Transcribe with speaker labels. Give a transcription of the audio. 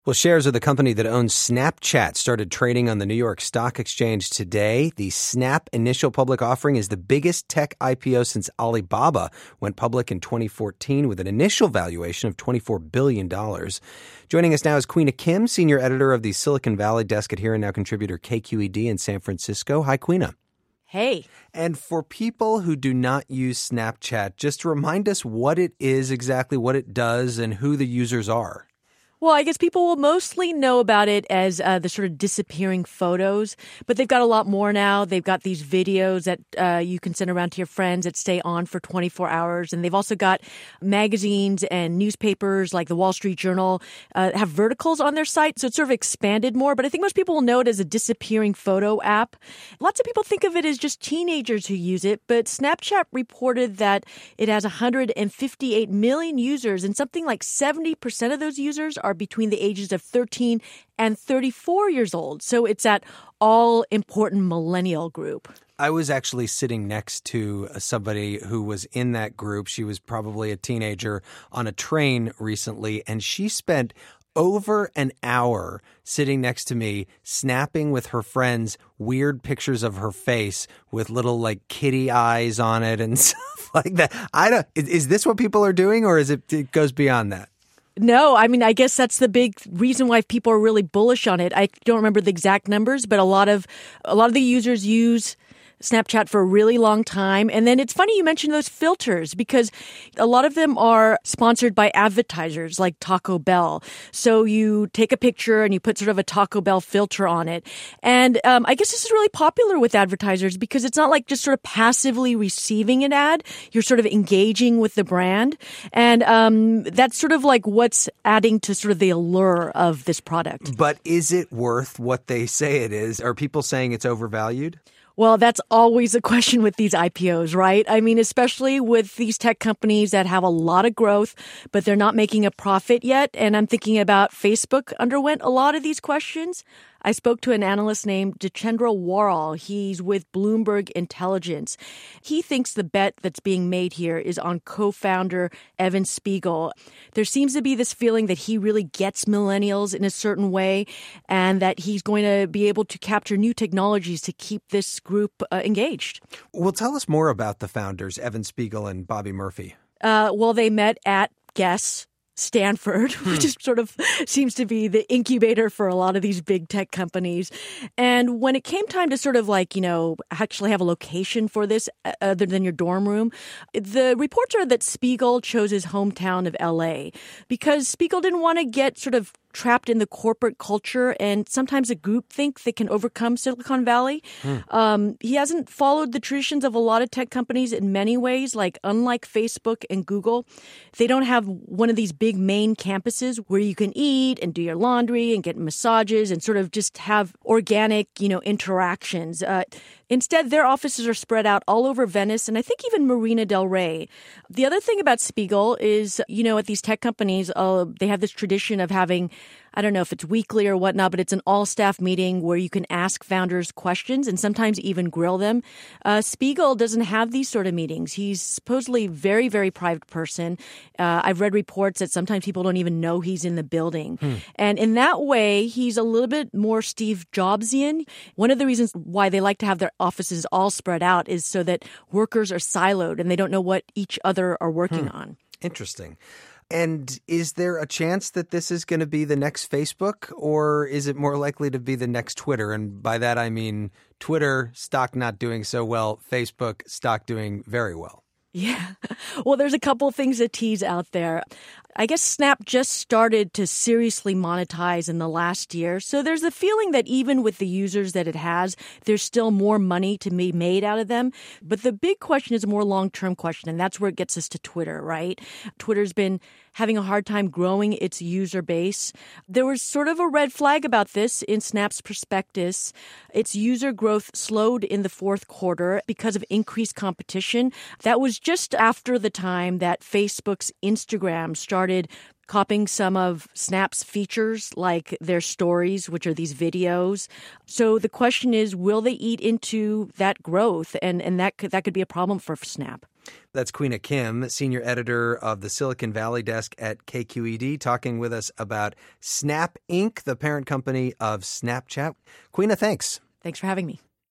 Speaker 1: Well, shares of the company that owns Snapchat started trading on the New York Stock Exchange today. The Snap initial public offering is the biggest tech IPO since Alibaba went public in 2014 with an initial valuation of $24 billion. Joining us now is Queena Kim, senior editor of the Silicon Valley desk at Here and Now contributor KQED in San Francisco. Hi, Queena.
Speaker 2: Hey.
Speaker 1: And for people who do not use Snapchat, just remind us what it is exactly, what it does, and who the users are.
Speaker 2: Well, I guess people will mostly know about it as the sort of disappearing photos, but they've got a lot more now. They've got these videos that you can send around to your friends that stay on for 24 hours. And they've also got magazines and newspapers like the Wall Street Journal have verticals on their site. So it's sort of expanded more. But I think most people will know it as a disappearing photo app. Lots of people think of it as just teenagers who use it. But Snapchat reported that it has 158 million users, and something like 70% of those users are between the ages of 13 and 34 years old. So it's that all-important millennial group.
Speaker 1: I was actually sitting next to somebody who was in that group. She was probably a teenager on a train recently, and she spent over an hour sitting next to me, snapping with her friends weird pictures of her face with little like kitty eyes on it and stuff like that. Is this what people are doing, or it goes beyond that?
Speaker 2: No, I mean, I guess that's the big reason why people are really bullish on it. I don't remember the exact numbers, but a lot of the users use Snapchat for a really long time. And then it's funny you mentioned those filters, because a lot of them are sponsored by advertisers like Taco Bell. So you take a picture and you put sort of a Taco Bell filter on it. And I guess this is really popular with advertisers because it's not like just sort of passively receiving an ad. You're sort of engaging with the brand. And that's sort of like what's adding to sort of the allure of this product.
Speaker 1: But is it worth what they say it is? Are people saying it's overvalued?
Speaker 2: Well, that's always a question with these IPOs, right? I mean, especially with these tech companies that have a lot of growth, but they're not making a profit yet. And I'm thinking about Facebook underwent a lot of these questions. I spoke to an analyst named Jitendra Warral. He's with Bloomberg Intelligence. He thinks the bet that's being made here is on co-founder Evan Spiegel. There seems to be this feeling that he really gets millennials in a certain way and that he's going to be able to capture new technologies to keep this group engaged.
Speaker 1: Well, tell us more about the founders, Evan Spiegel and Bobby Murphy.
Speaker 2: Well, they met at, guess, Stanford, which is sort of seems to be the incubator for a lot of these big tech companies. And when it came time to sort of like, actually have a location for this other than your dorm room, the reports are that Spiegel chose his hometown of LA because Spiegel didn't want to get sort of trapped in the corporate culture and sometimes a groupthink that can overcome Silicon Valley. He hasn't followed the traditions of a lot of tech companies in many ways. Like, unlike Facebook and Google, they don't have one of these big main campuses where you can eat and do your laundry and get massages and sort of just have organic, interactions. Instead, their offices are spread out all over Venice and I think even Marina del Rey. The other thing about Spiegel is, at these tech companies, they have this tradition of having, I don't know if it's weekly or whatnot, but it's an all-staff meeting where you can ask founders questions and sometimes even grill them. Spiegel doesn't have these sort of meetings. He's supposedly a very, very private person. I've read reports that sometimes people don't even know he's in the building. And in that way, he's a little bit more Steve Jobsian. One of the reasons why they like to have their offices all spread out is so that workers are siloed and they don't know what each other are working on.
Speaker 1: Interesting. And is there a chance that this is going to be the next Facebook, or is it more likely to be the next Twitter? And by that, I mean Twitter stock not doing so well, Facebook stock doing very well.
Speaker 2: Yeah. Well, there's a couple of things to tease out there. I guess Snap just started to seriously monetize in the last year. So there's the feeling that even with the users that it has, there's still more money to be made out of them. But the big question is a more long-term question, and that's where it gets us to Twitter, right? Twitter's been having a hard time growing its user base. There was sort of a red flag about this in Snap's prospectus. Its user growth slowed in the fourth quarter because of increased competition. That was just after the time that Facebook's Instagram started copying some of Snap's features, like their stories, which are these videos. So the question is, will they eat into that growth? And that could be a problem for Snap.
Speaker 1: That's Queena Kim, senior editor of the Silicon Valley desk at KQED, talking with us about Snap Inc., the parent company of Snapchat. Queena, thanks.
Speaker 2: Thanks for having me.